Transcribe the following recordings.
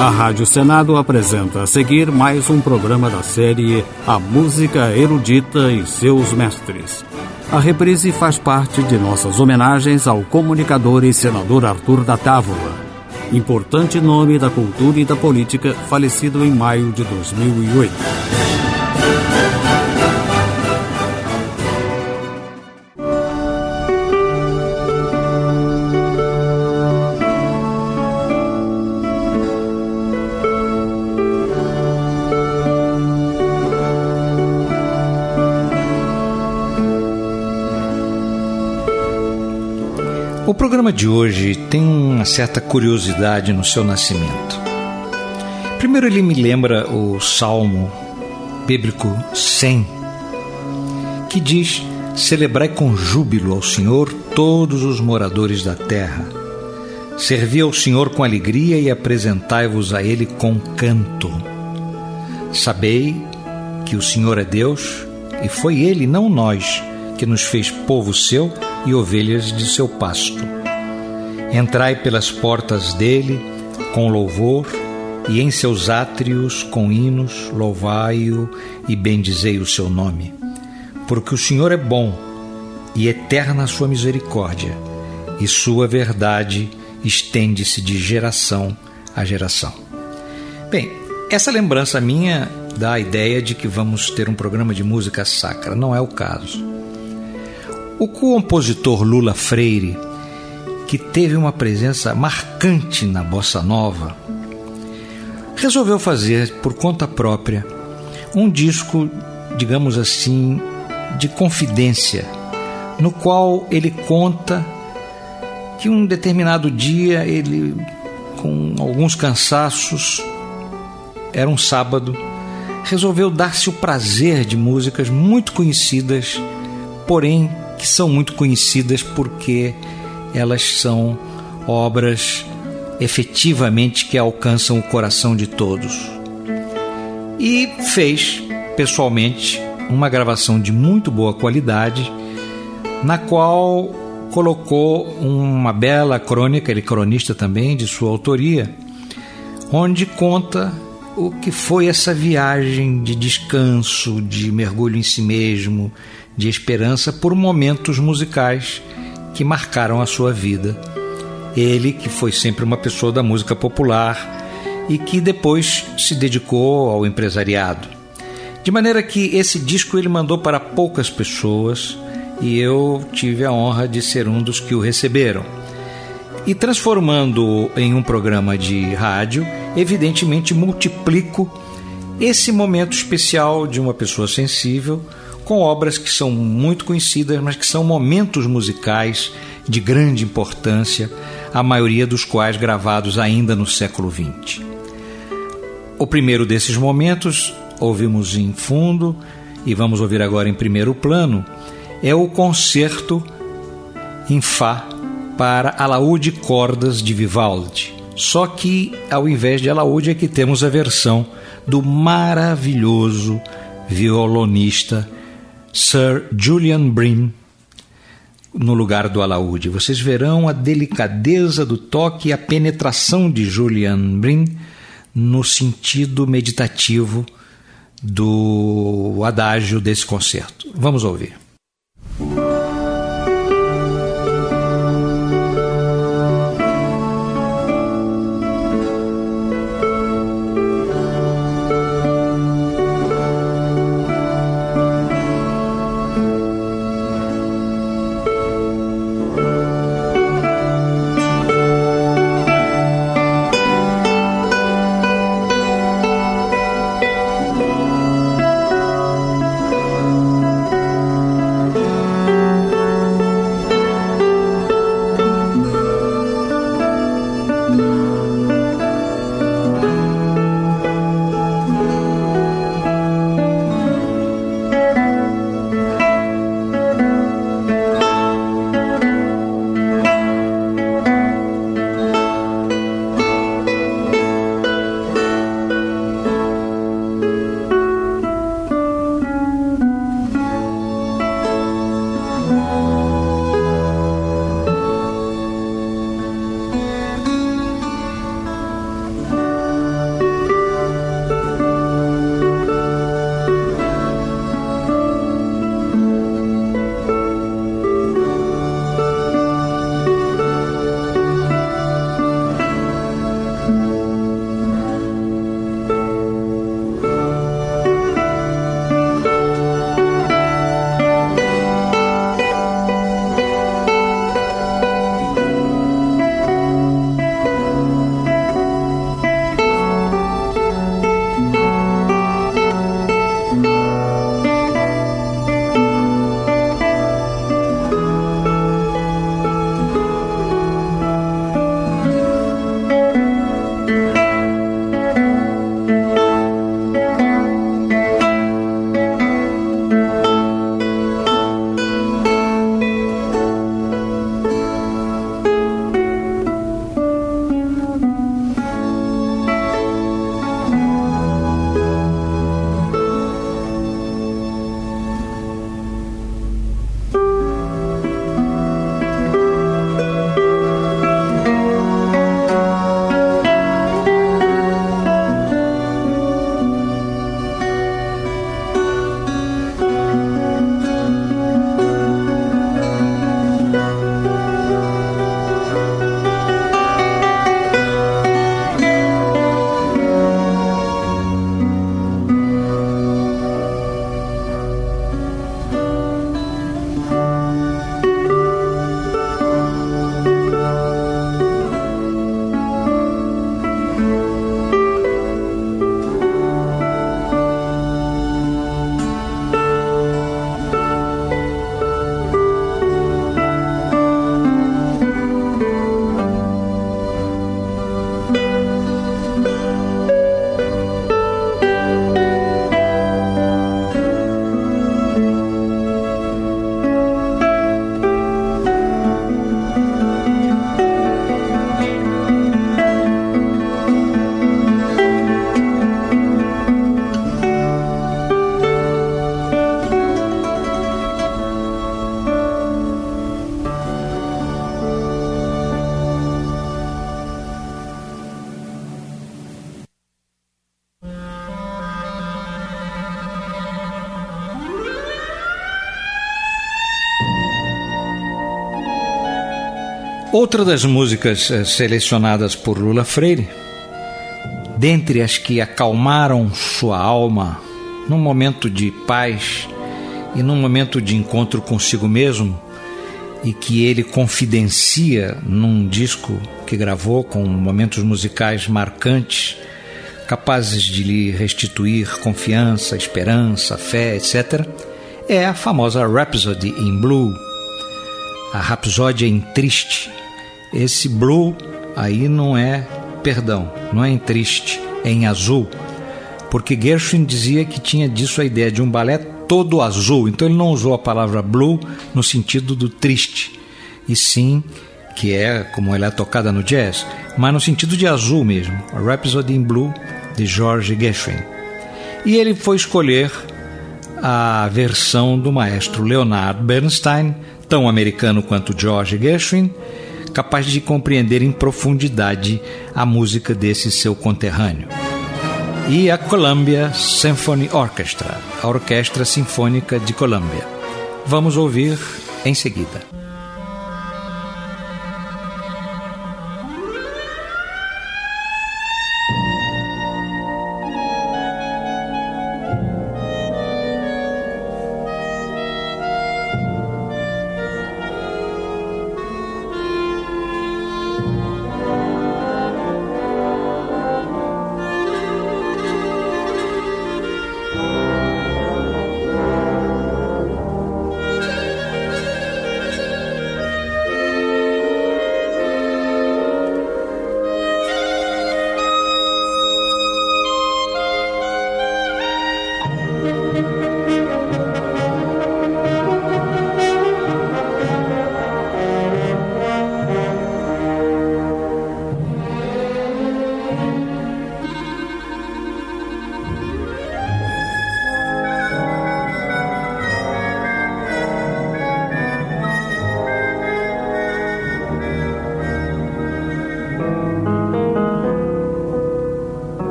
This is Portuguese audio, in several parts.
A Rádio Senado apresenta a seguir mais um programa da série A Música Erudita e Seus Mestres. A reprise faz parte de nossas homenagens ao comunicador e senador Arthur da Távola, importante nome da cultura e da política, falecido em maio de 2008. O programa de hoje tem uma certa curiosidade no seu nascimento. Primeiro, ele me lembra o Salmo bíblico 100, que diz: celebrai com júbilo ao Senhor todos os moradores da terra. Servi ao Senhor com alegria e apresentai-vos a Ele com canto. Sabei que o Senhor é Deus e foi Ele, não nós, que nos fez povo seu e ovelhas de seu pasto. Entrai pelas portas dele com louvor e em seus átrios com hinos, louvai-o e bendizei o seu nome. Porque o Senhor é bom e eterna a sua misericórdia, e sua verdade estende-se de geração a geração. Bem, essa lembrança minha dá a ideia de que vamos ter um programa de música sacra. Não é o caso. O compositor Lula Freire, que teve uma presença marcante na bossa nova, resolveu fazer por conta própria um disco, digamos assim, de confidência, no qual ele conta que um determinado dia ele, com alguns cansaços, era um sábado, resolveu dar-se o prazer de músicas muito conhecidas, porém que são muito conhecidas porque elas são obras efetivamente que alcançam o coração de todos. E fez, pessoalmente, uma gravação de muito boa qualidade, na qual colocou uma bela crônica, ele é cronista também, de sua autoria, onde conta o que foi essa viagem de descanso, de mergulho em si mesmo, de esperança por momentos musicais que marcaram a sua vida. Ele, que foi sempre uma pessoa da música popular e que depois se dedicou ao empresariado. De maneira que esse disco ele mandou para poucas pessoas e eu tive a honra de ser um dos que o receberam. E transformando-o em um programa de rádio, evidentemente multiplico esse momento especial de uma pessoa sensível com obras que são muito conhecidas, mas que são momentos musicais de grande importância, a maioria dos quais gravados ainda no século XX. O primeiro desses momentos, ouvimos em fundo e vamos ouvir agora em primeiro plano, é o concerto em Fá para alaúde e cordas de Vivaldi. Só que, ao invés de alaúde, aqui temos a versão do maravilhoso violonista Sir Julian Brim, no lugar do alaúde. Vocês verão a delicadeza do toque e a penetração de Julian Brim no sentido meditativo do adágio desse concerto. Vamos ouvir. Outra das músicas selecionadas por Lula Freire, dentre as que acalmaram sua alma num momento de paz e num momento de encontro consigo mesmo, e que ele confidencia num disco que gravou com momentos musicais marcantes, capazes de lhe restituir confiança, esperança, fé, etc., é a famosa Rhapsody in Blue, a Rapsódia em Triste. Esse blue aí não é em triste, é em azul, porque Gershwin dizia que tinha disso a ideia de um balé todo azul, então ele não usou a palavra blue no sentido do triste, e sim, que é como ela é tocada no jazz, mas no sentido de azul mesmo, a Rhapsody in Blue de George Gershwin. E ele foi escolher a versão do maestro Leonard Bernstein, tão americano quanto George Gershwin, capaz de compreender em profundidade a música desse seu conterrâneo. E a Columbia Symphony Orchestra, a Orquestra Sinfônica de Columbia. Vamos ouvir em seguida.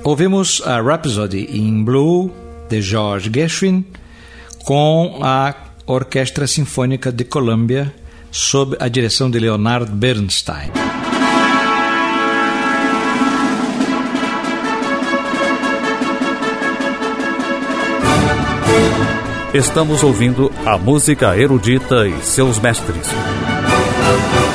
Ouvimos a Rhapsody in Blue, de George Gershwin, com a Orquestra Sinfônica de Columbia, sob a direção de Leonard Bernstein. Estamos ouvindo a música erudita e seus mestres.